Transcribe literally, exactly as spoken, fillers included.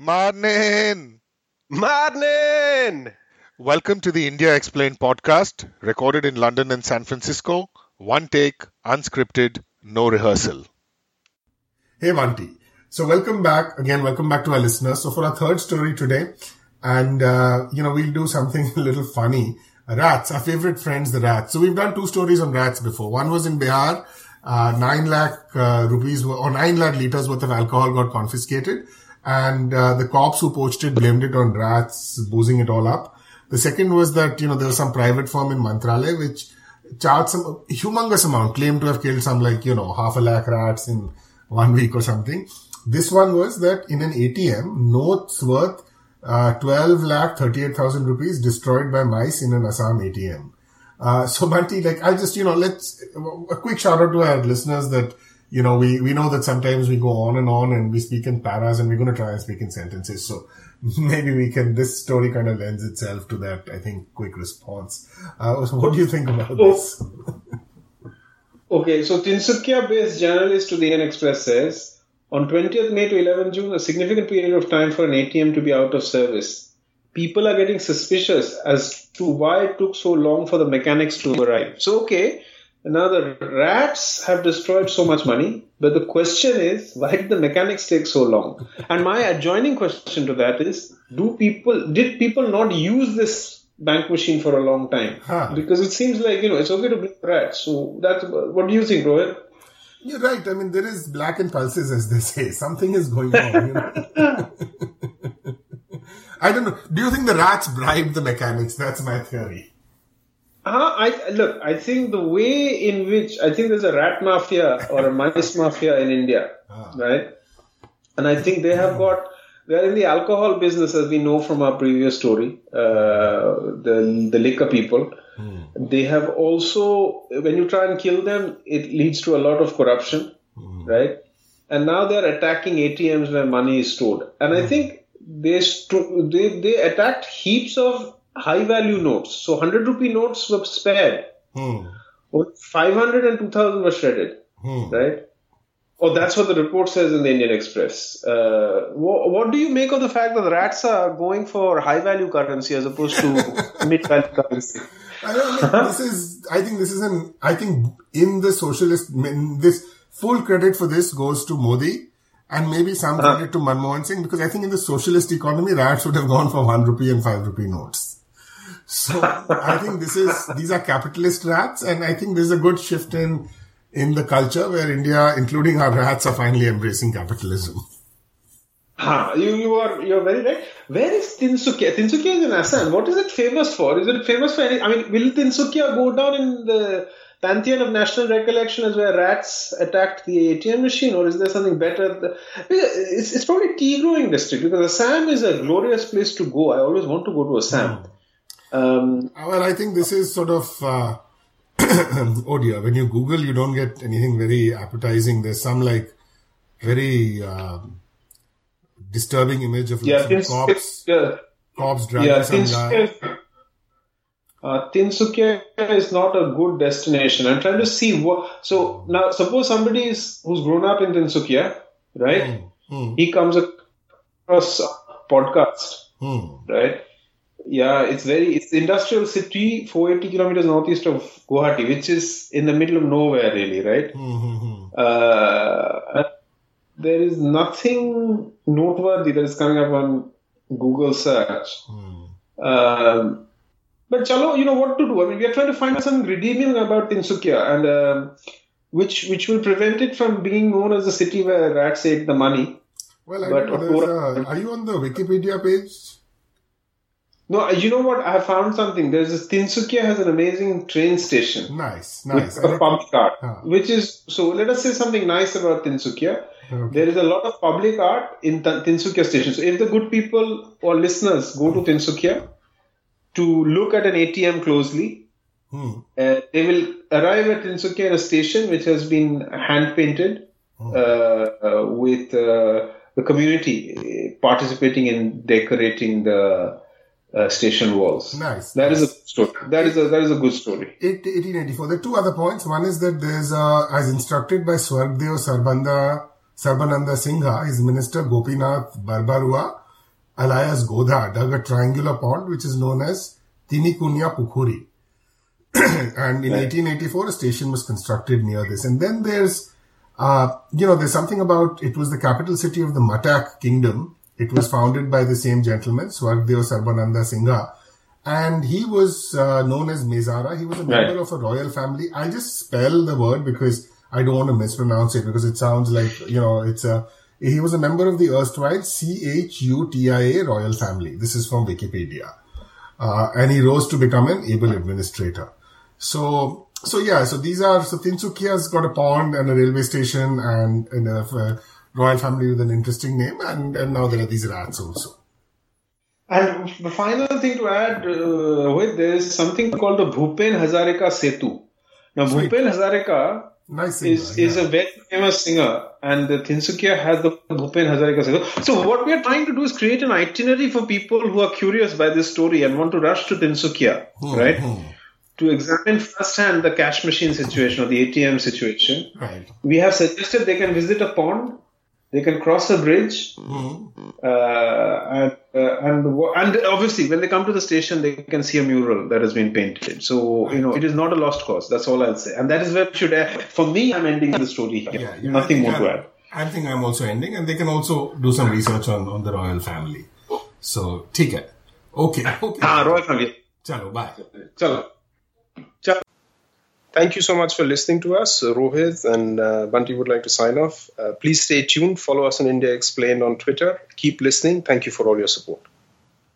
Marnin! Marnin! Welcome to the India Explained podcast, recorded in London and San Francisco. One take, unscripted, no rehearsal. Hey, Vanti. So welcome back. Again, welcome back to our listeners. So for our third story today, and, uh, you know, we'll do something a little funny. Rats, our favorite friends, the rats. So we've done two stories on rats before. One was in Bihar, uh, nine lakh uh, rupees or nine lakh liters worth of alcohol got confiscated. And uh, the cops who poached it blamed it on rats, boozing it all up. The second was that, you know, there was some private firm in Mantralaya which charged some humongous amount, claimed to have killed some like, you know, half a lakh rats in one week or something. This one was that in an A T M, notes worth uh, twelve lakh thirty-eight thousand rupees destroyed by mice in an Assam A T M. Uh, so, Bunty, like, I'll just, you know, let's, a quick shout out to our listeners that, you know, we, we know that sometimes we go on and on and we speak in paras and we're going to try and speak in sentences. So maybe we can, this story kind of lends itself to that, I think, quick response. Uh, so what do you think about this? Okay, so Tinsukia-based journalist to the Indian Express says, on twentieth May to eleventh June, a significant period of time for an A T M to be out of service. People are getting suspicious as to why it took so long for the mechanics to arrive. So, okay. Now, the rats have destroyed so much money, but the question is, why did the mechanics take so long? And my adjoining question to that is, do people, did people not use this bank machine for a long time? Huh. Because it seems like, you know, it's okay to bring rats. So that's, what do you think, Rohit? You're right. I mean, there is black in pulses, as they say. Something is going on. You know? I don't know. Do you think the rats bribed the mechanics? That's my theory. Uh, I look, I think the way in which, I think there's a rat mafia or a mice mafia in India, ah. right? And I think they have got, they're in the alcohol business, as we know from our previous story, uh, the, the liquor people. Hmm. They have also, when you try and kill them, it leads to a lot of corruption, hmm. right? And now they're attacking A T Ms where money is stored. And hmm. I think they, st- they, they attacked heaps of high value notes. So one hundred rupee notes were spared. Hmm. five hundred and two thousand were shredded. Hmm. Right? Oh, that's what the report says in the Indian Express. Uh, what, what do you make of the fact that the rats are going for high value currency as opposed to mid value currency? I don't know. This is, I think this is an, I think in the socialist, in this full credit for this goes to Modi and maybe some credit uh-huh. to Manmohan Singh, because I think in the socialist economy, rats would have gone for one rupee and five rupee notes. So I think this is, these are capitalist rats, and I think there's a good shift in, in the culture where India, including our rats, are finally embracing capitalism. Ah, you, you are, you're very right. Where is Tinsukia? Tinsukia is in Assam. What is it famous for? Is it famous for any, I mean, will Tinsukia go down in the pantheon of national recollection as where rats attacked the A T M machine, or is there something better? It's, it's probably tea growing district, because Assam is a glorious place to go. I always want to go to Assam. Hmm. Um, well, I think this is sort of, uh, oh dear, when you Google, you don't get anything very appetizing. There's some like very uh, disturbing image of yeah, some cops, yeah. cops dragging yeah, some guy. Uh, Tinsukia is not a good destination. I'm trying to see what, so now suppose somebody is, who's grown up in Tinsukia, right? Mm, mm. He comes across a podcast, mm. right? Yeah, it's very, it's industrial city, four hundred eighty kilometers northeast of Guwahati, which is in the middle of nowhere really, right? Mm-hmm. Uh, there is nothing noteworthy that is coming up on Google search. Mm. Um, but chalo, you know what to do. I mean, we are trying to find something redeeming about Tinsukia, and uh, which which will prevent it from being known as the city where rats ate the money. Well, I but, know, a, are you on the Wikipedia page? No, you know what? I have found something. There's this Tinsukia has an amazing train station. Nice, nice. With a public art, huh. which is, so let us say something nice about Tinsukia. Okay. There is a lot of public art in Tinsukia station. So if the good people or listeners go to Tinsukia to look at an A T M closely, hmm. uh, they will arrive at Tinsukia in a station which has been hand painted hmm. uh, uh, with uh, the community participating in decorating the Uh, station walls. Nice. That nice. is a good story. That is a that is a good story. eighteen eighty-four. There are two other points. One is that there's a, as instructed by Swargdev Sarbanda Sarbananda Singha, his minister Gopinath Barbarua, alias Godha, dug a triangular pond which is known as Tinikunya Pukhuri. And in eighteen eighty-four, a station was constructed near this. And then there's, uh, you know, there's something about, it was the capital city of the Matak kingdom. It was founded by the same gentleman, Swargdeo Sarbananda Singha. And he was uh, known as Mezara. He was a member Right. of a royal family. I'll just spell the word because I don't want to mispronounce it because it sounds like, you know, it's a, he was a member of the erstwhile C H U T I A royal family. This is from Wikipedia. Uh, and he rose to become an able administrator. So, so yeah, so these are, so Tinsukia's got a pond and a railway station and, and a, a royal family with an interesting name. And, and now there are these rats also. And the final thing to add uh, with this, something called the Bhupen Hazarika Setu. Now, Sweet. Bhupen Hazarika Nice singer, is, yeah. is a very famous singer, and the Tinsukia has the Bhupen Hazarika Setu. So what we are trying to do is create an itinerary for people who are curious by this story and want to rush to Tinsukia, Hmm, right? hmm. To examine firsthand the cash machine situation or the A T M situation. Right. We have suggested they can visit a pond, they can cross a bridge, Hmm. uh, and, uh, and and obviously when they come to the station they can see a mural that has been painted. So you know it is not a lost cause. That's all I'll say. And that is where we should. Uh, for me, I'm ending the story here. Yeah, yeah, Nothing I more think to I'm- add. I think I'm also ending, and they can also do some research on, on the royal family. So, ठीक है. Okay. Okay. Ah, Royal family. Chalo, bye. Chalo. Chalo. Thank you so much for listening to us. Rohit and uh, Bunty would like to sign off. Uh, please stay tuned. Follow us on India Explained on Twitter. Keep listening. Thank you for all your support.